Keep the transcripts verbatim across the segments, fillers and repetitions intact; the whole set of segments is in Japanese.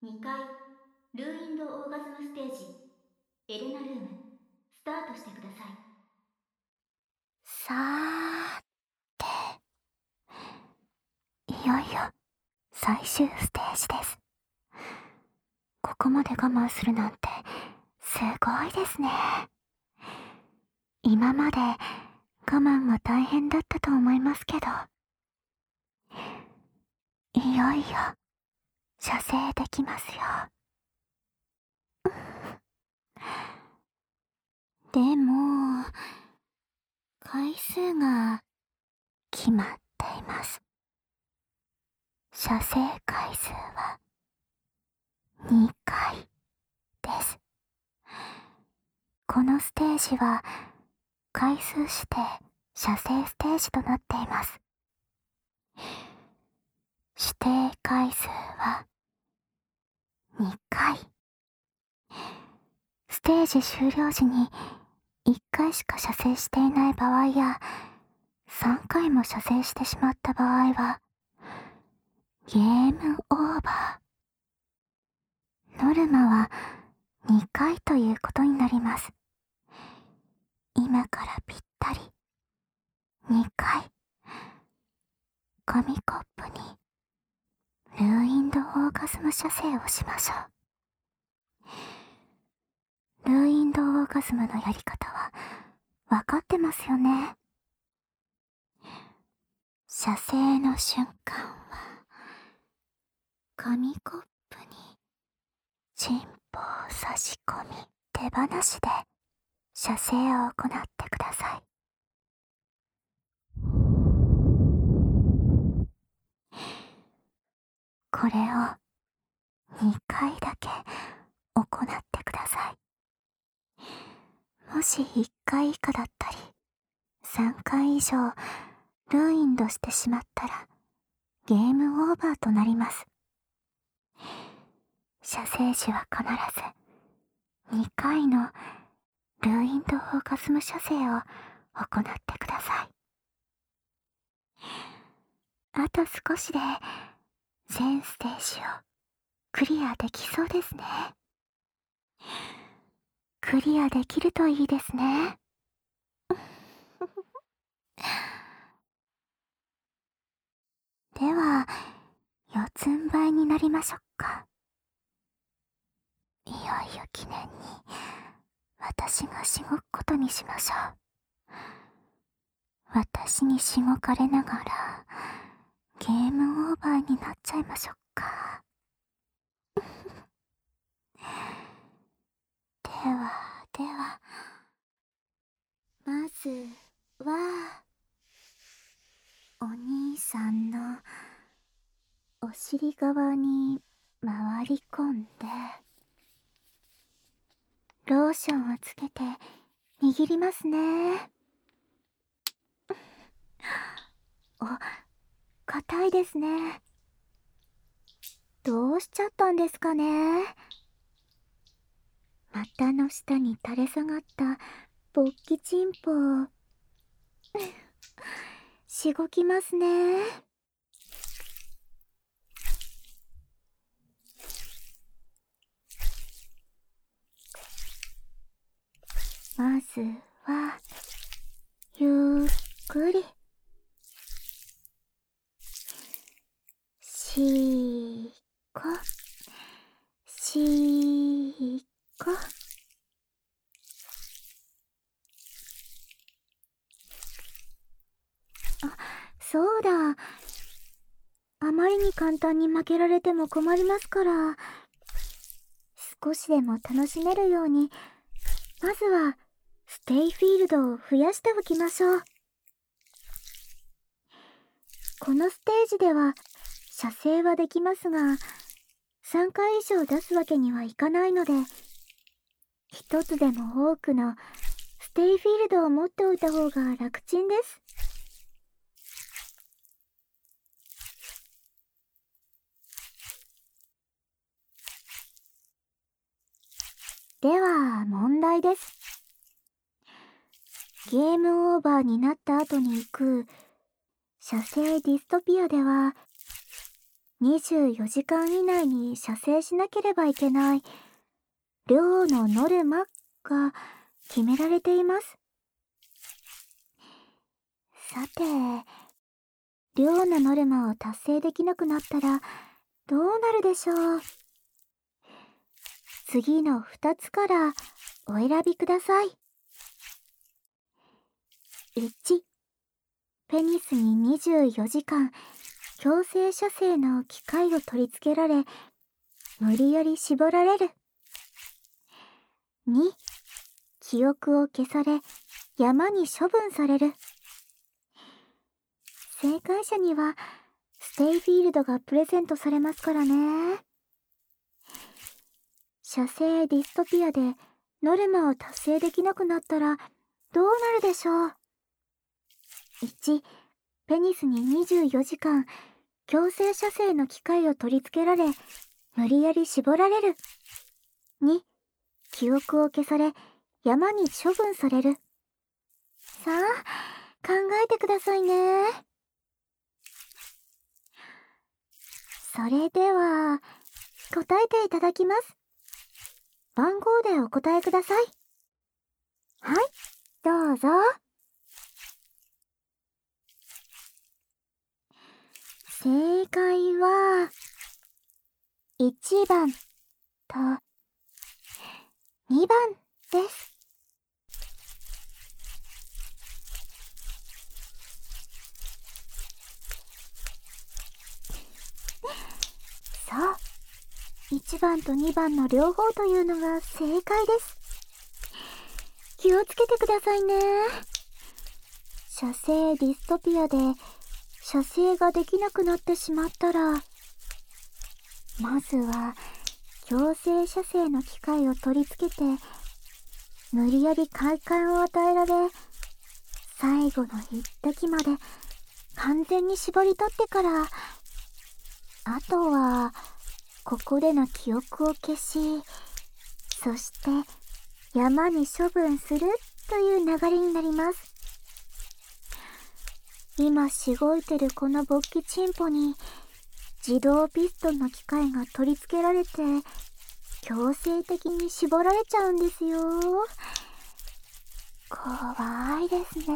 にかいルーインドオーガズムステージエレナルームスタートしてください。 さーて、いよいよ最終ステージです。ここまで我慢するなんてすごいですね。今まで我慢が大変だったと思いますけど、いよいよ射精できますよ。でも回数が決まっています。射精回数はにかいです。このステージは回数して射精ステージとなっています。指定回数はにかい。ステージ終了時にいっかいしか射精していない場合やさんかいも射精してしまった場合はゲームオーバー。ノルマはにかいということになります。今からぴったりにかい紙コップにルーインドオーガズム射精をしましょう。ルーインドオーガズムのやり方はわかってますよね。射精の瞬間は紙コップにチンポを差し込み手放しで射精を行ってください。これをにかいだけ行ってください。もしいっかい以下だったりさんかい以上ルーインドしてしまったらゲームオーバーとなります。射精時は必ずにかいのルーインドオーガズム射精を行ってください。あと少しで全ステージをクリアできそうですね。クリアできるといいですね。では四つん這いになりましょうか。いよいよ記念に私がしごくことにしましょう。私にしごかれながらゲームオーバーになっちゃいましょうか。ではでは、まずはお兄さんのお尻側に回り込んでローションをつけて握りますね。お、硬いですね。どうしちゃったんですかね。股の下に垂れ下がった勃起チンポをしごきますね。まずはゆっくりしーこしーこ。あ、そうだ。あまりに簡単に負けられても困りますから、少しでも楽しめるようにまずはステイフィールドを増やしておきましょう。このステージでは射精はできますがさんかい以上出すわけにはいかないので、一つでも多くのステイフィールドを持っておいた方が楽ちんです。では問題です。ゲームオーバーになった後に行く射精ディストピアではにじゅうよじかん以内に射精しなければいけない量のノルマが決められています。さて、量のノルマを達成できなくなったらどうなるでしょう。次のふたつからお選びください。いち、ペニスににじゅうよじかん強制射精の機械を取り付けられ、無理やり絞られる。に、記憶を消され、山に処分される。正解者にはステイフィールドがプレゼントされますからね。射精ディストピアでノルマを達成できなくなったらどうなるでしょう。いち、ペニスににじゅうよじかん強制射精の機械を取り付けられ、無理やり絞られる。に、記憶を消され、山に処分される。さあ、考えてくださいね。それでは、答えていただきます。番号でお答えください。はい、どうぞ。正解は、いちばんとにばんです。そう、いちばんとにばんの両方というのが正解です。気をつけてくださいね。射精ディストピアで射精ができなくなってしまったら、まずは強制射精の機械を取り付けて、無理やり快感を与えられ、最後の一滴まで完全に絞り取ってから、あとはここでの記憶を消し、そして山に処分するという流れになります。今しごいてるこの勃起チンポに自動ピストンの機械が取り付けられて、強制的に絞られちゃうんですよ。怖いですね。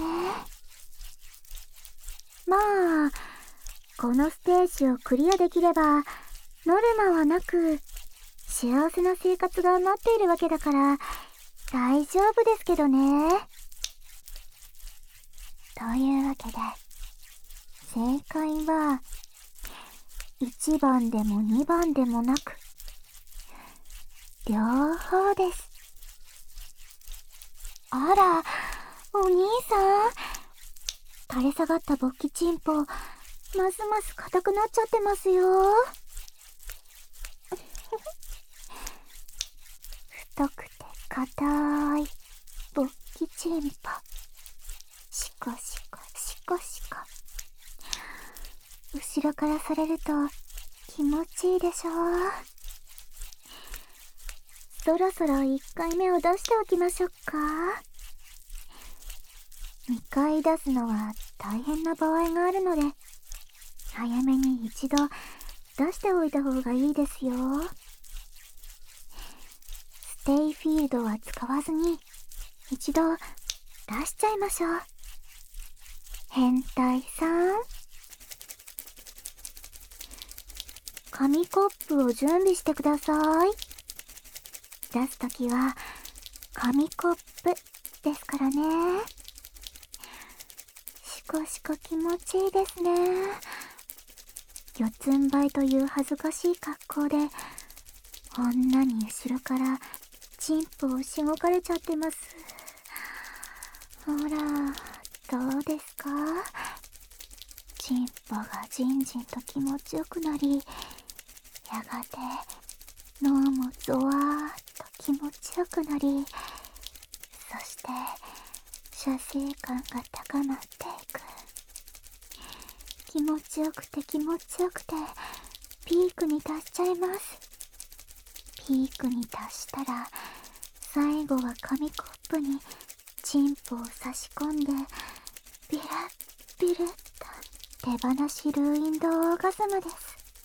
まあ、このステージをクリアできればノルマはなく幸せな生活が待っているわけだから大丈夫ですけどね。というわけで、正解はいちばんでもにばんでもなく、両方です。あら、お兄さん、垂れ下がった勃起チンポ、ますます硬くなっちゃってますよ。太くて硬い勃起チンポ、シコシコシコシコ。後ろからされると気持ちいいでしょう。そろそろいっかいめを出しておきましょうか。にかい出すのは大変な場合があるので、早めに一度出しておいた方がいいですよ。ステイフィールドは使わずに一度出しちゃいましょう。変態さん、紙コップを準備してください。出すときは紙コップですからね。シコシコ気持ちいいですね。四つん這いという恥ずかしい格好で女に後ろからチンポをしごかれちゃってます。ほら、どうですか？チンポがじんじんと気持ちよくなり、やがて脳もゾワーッと気持ちよくなり、そして射精感が高まっていく。気持ちよくて気持ちよくてピークに達しちゃいます。ピークに達したら最後は紙コップにチンポを差し込んでビラッビルッと手放しルーインドオーガズムです。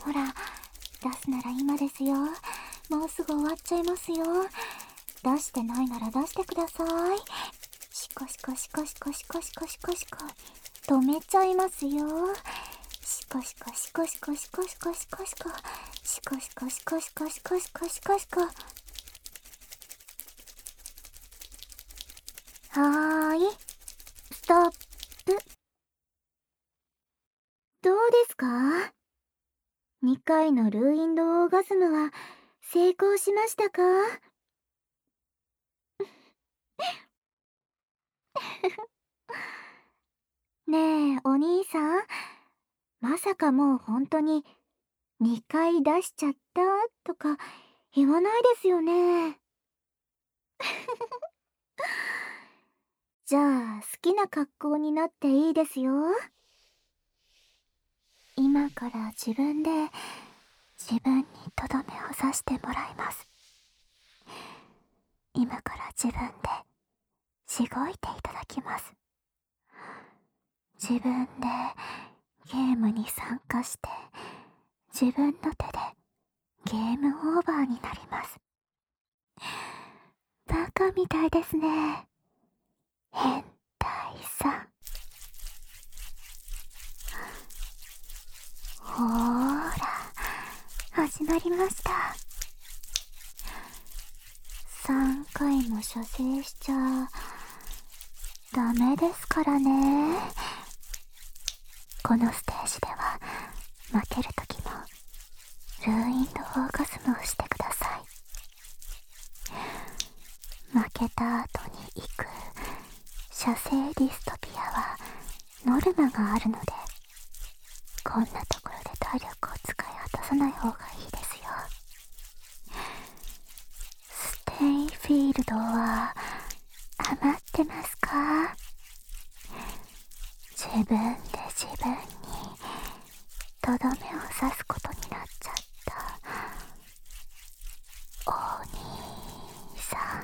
ほら、出すなら今ですよ。もうすぐ終わっちゃいますよ。出してないなら出してください。シコシコシコシコシコシコシコシコ。止めちゃいますよ。シコシコシコシコシコシコシコシコ。シコシコシコシコシコシコシコシコ。はーい。ストップ。どうですか？にかいのルーインドオーガズムは成功しましたか？ねえ、お兄さん。まさかもう本当ににかい出しちゃったとか言わないですよね。じゃあ好きな格好になっていいですよ。今から自分で自分にとどめを刺してもらいます。今から自分でしごいていただきます。自分でゲームに参加して自分の手でゲームオーバーになります。バカみたいですね。変態さん。ほーら、始まりました。さんかいも射精しちゃダメですからね。このステージでは負けるときもルーインドオーガズムをしてください。負けた後に行く射精ディストピアはノルマがあるので、こんなところで体力を使い果たさない方がいいですよ。ステイフィールドは余ってますか？自分で自分にとどめを刺すことになっちゃったお兄さん。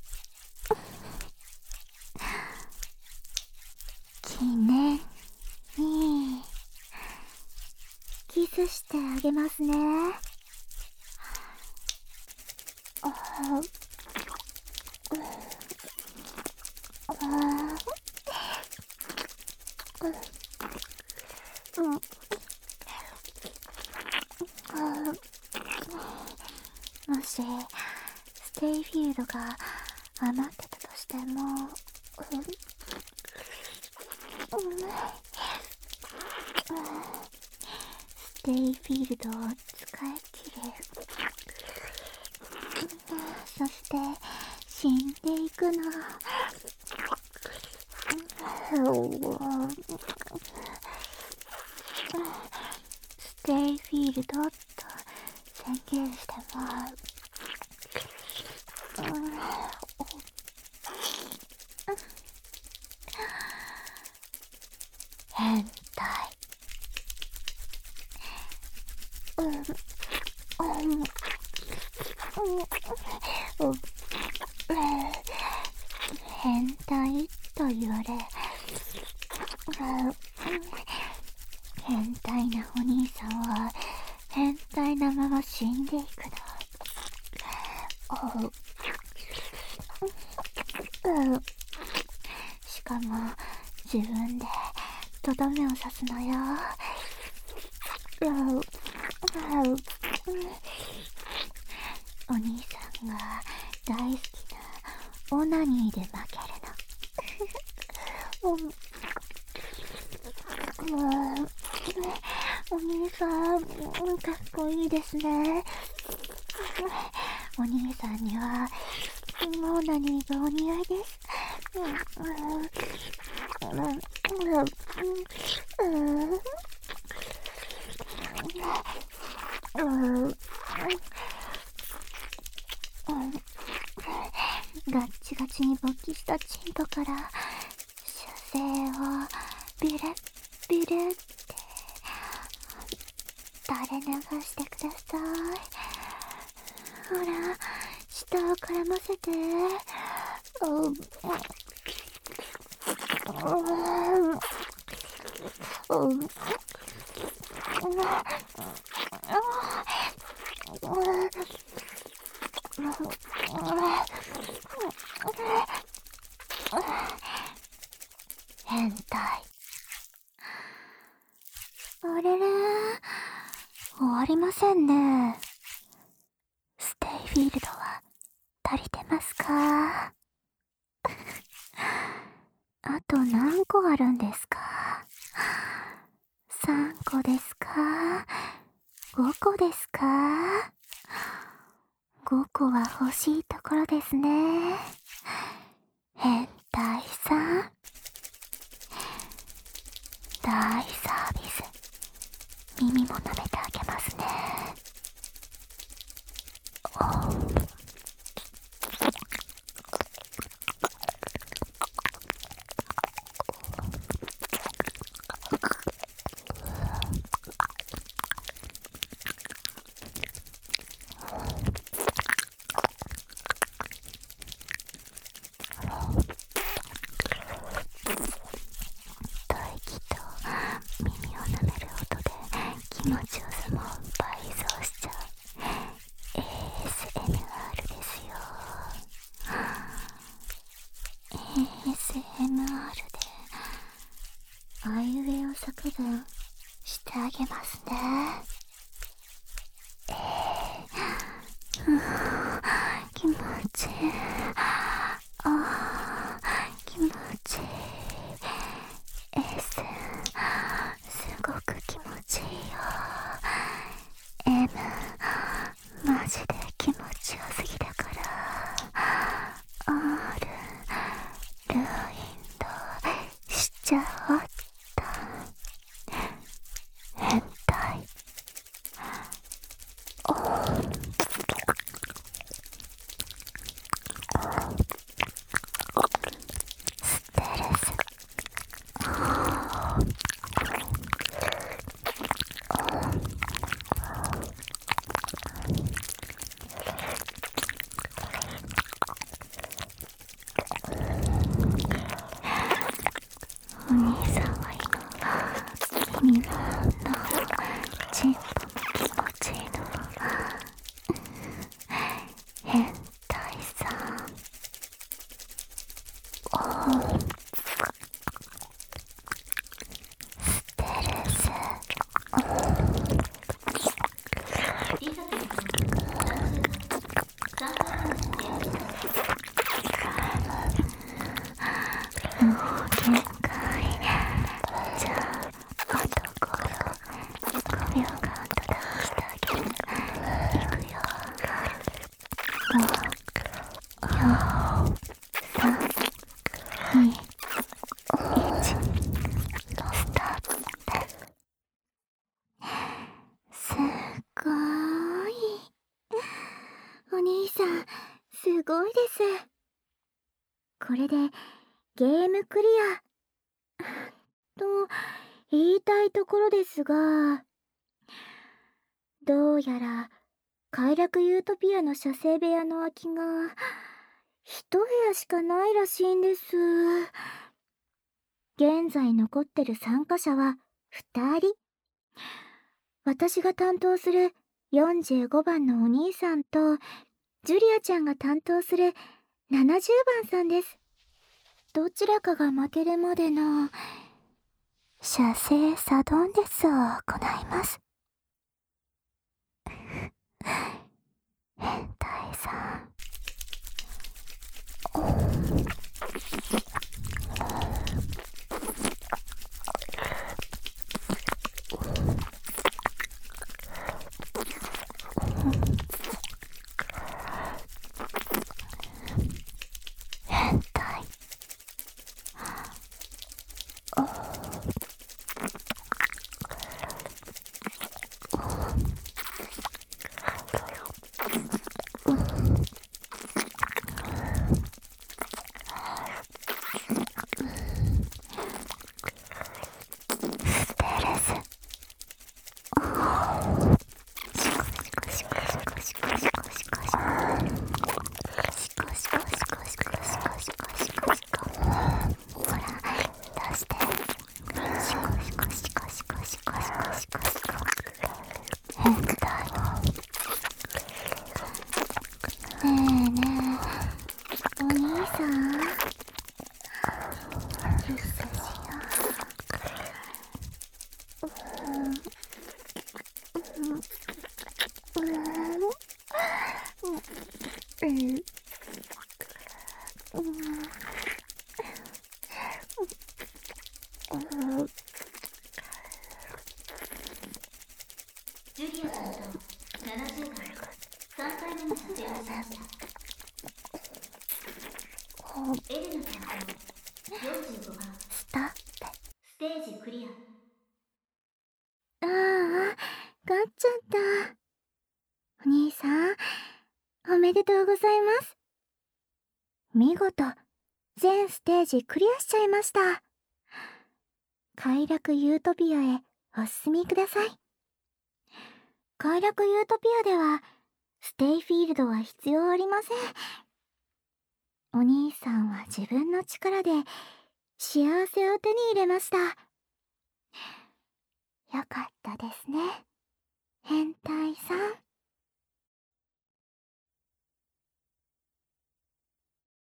記念にキスしてあげますね。ああ、もしステイフィールドが余ってたとしても、うんステイフィールドを使い切る。そして死んでいくの。ステイフィールドと宣言しても、変態。変態と言われ、変態なお兄さんは変態なまま死んでいくの。しかも自分でとどめを刺すのよ。お兄さんが大好きなオナニーで負けるの。お兄さん、かっこいいですね。お兄さんにはオナニーがお似合いです。ガッチガチに勃起したチンポから射精をビレッビレッって垂れ流してください。ほら、舌を絡ませて。 変態。あれれ、終わりませんね。ステイフィールドは足りてますか？あと何個あるんですか？さんこですか？ごこですか？ごこは欲しいところですね。変態さん。大サービス。耳も舐めてあげますね。気持ちよさも倍増しちゃう エーエスエムアール ですよ。 エーエスエムアール であいうえお作文してあげますね。えー、うん、気持ちいい。あー、気持ちいい。 S すごく気持ちいいよ。 M マジで気持ちよすぎだから。 R ルーインドしちゃった変態。おステレス。お兄さんは今耳のチンポも気持ちいいの。変態さん。おーステレス。もう限界。じゃああとごびょうごびょうカウントダウンしてあげる。いくよ。ご、よん、さん、に、いち、スタート。すごーい。お兄さんすごいです。これでゲームクリアと言いたいところですが、どうやら快楽ユートピアの写生部屋の空きが一部屋しかないらしいんです。現在残ってる参加者はふたり。私が担当するよんじゅうごばんのお兄さんと、ジュリアちゃんが担当するななじゅうばんさんです。どちらかが負けるまでの写生サドンデスを行います。変態さん。変態。 ジュリアさんとななじゅうかいさんかいめの射精をしました。エレナさんとよんじゅうごばんストップ。 ステージクリア。 ああ、勝っちゃった。お兄さん、おめでとうございます。見事、全ステージクリアしちゃいました。快楽ユートピアへお進みください。快楽ユートピアでは、ステイフィールドは必要ありません。お兄さんは自分の力で幸せを手に入れました。よかったですね、変態さ